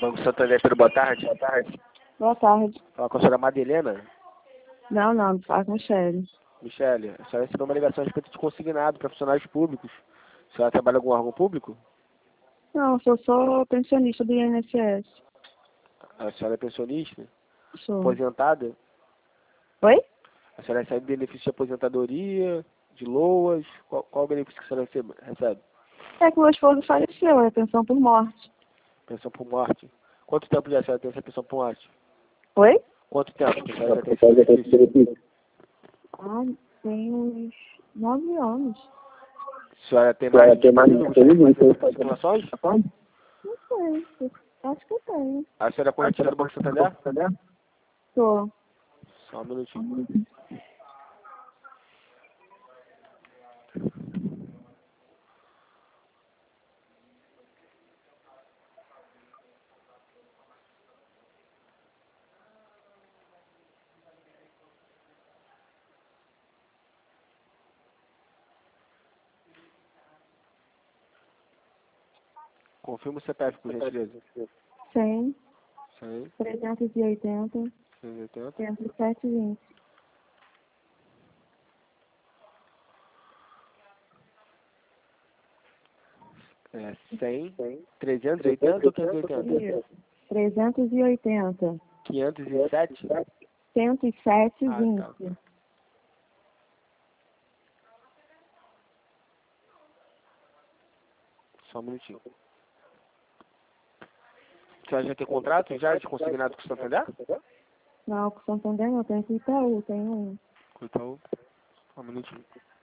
Banco Santander, boa tarde. Boa tarde. Boa tarde. Fala com a senhora Madelena. Não, fala com a Michele. Michele, a senhora recebeu uma ligação a respeito de consignado para funcionários públicos. A senhora trabalha em algum órgão público? Não, eu sou só pensionista do INSS. A senhora é pensionista? Sou. Aposentada? Oi? A senhora recebe benefício de aposentadoria, de LOAS? Qual o benefício que a senhora recebe? É que meu esposo faleceu, é pensão por morte. Pensão por morte. Quanto tempo já a senhora tem essa pensão por morte? Oi? Quanto tempo que a senhora já tem esse benefício? Ah, tem uns 9 anos. A senhora tem mais disponível? Gostaria de fazer informações? Não sei, acho que eu tenho. A senhora é corretora do Banco Santander? Sou. Só um minutinho. Confirma o CPF, por gentileza. 100, 100, 380, 180. 107,20. É 100, 380 ou 580? Isso. 380. 507? 107,20. Tá. Só um minutinho. A senhora já tem contrato já de consignado com o Santander? Não, com Santander não, tem com Itaú, tem um. Então, só um minutinho.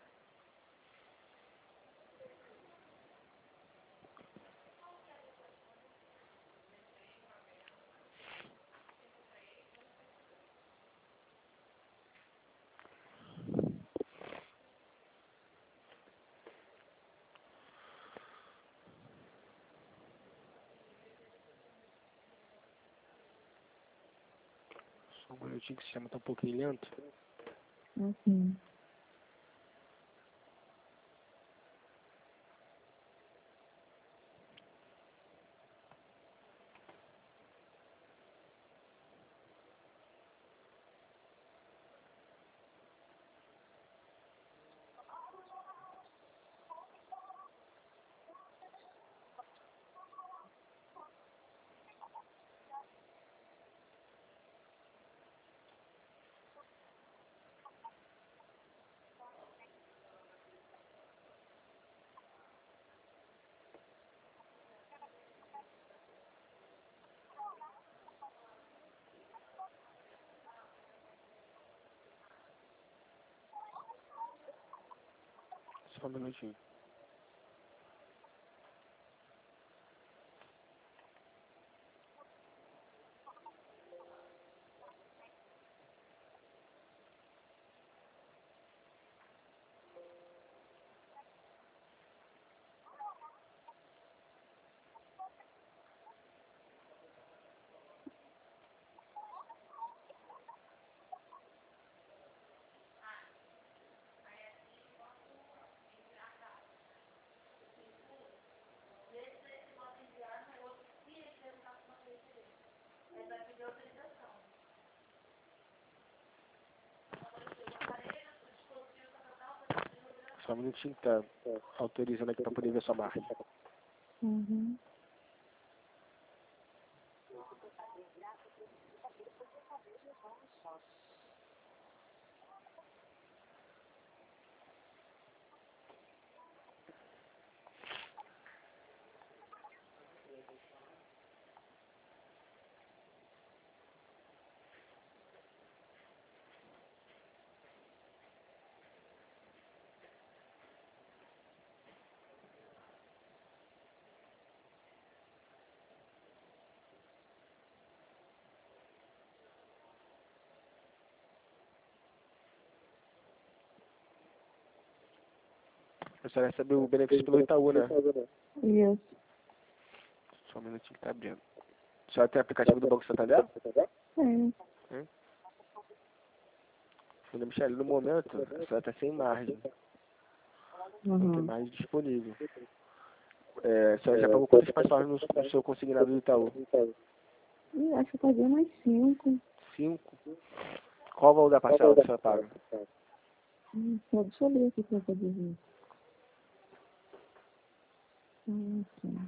Só um minutinho que o sistema tá um pouquinho lento. Assim. Só um minutinho. Só um minutinho que tá autorizando aqui para poder ver sua marca. Uhum. A senhora recebeu o benefício pelo Itaú, né? Isso. Só um minutinho que tá abrindo. A senhora tem aplicativo do Banco Santander? Tem. Hein? Filha Michele, no momento, a senhora tá sem margem. Não tem Uhum. margem disponível. A senhora já pagou quantas parcelas no seu consignado do Itaú? Acho que eu paguei mais 5. 5? Qual o valor da parcela que a senhora paga? Só deixa eu ver aqui pra eu poder ver. Sim.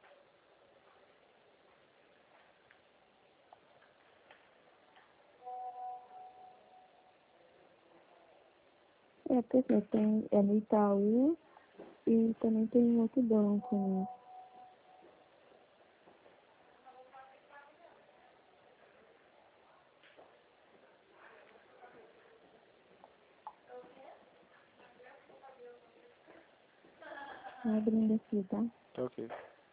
Porque tem, no Itaú e também tem em outro banco, né? Tô abrindo aqui, tá? Ok.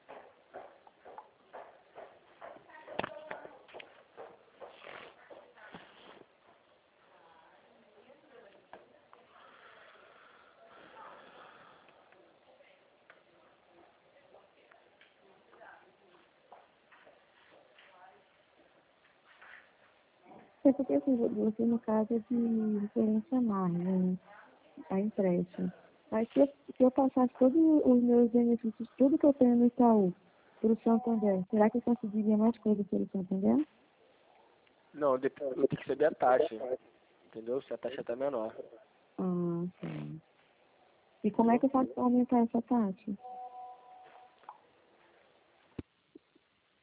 Porque assim, você no caso é de referência MAR, né? A empréstimo. Mas se eu passasse todos os meus benefícios, tudo que eu tenho no Itaú, para o Santander, será que eu conseguiria mais coisas pelo Santander? Não, eu tenho que saber a taxa, entendeu? Se a taxa tá menor. Sim. E como é que eu faço para aumentar essa taxa?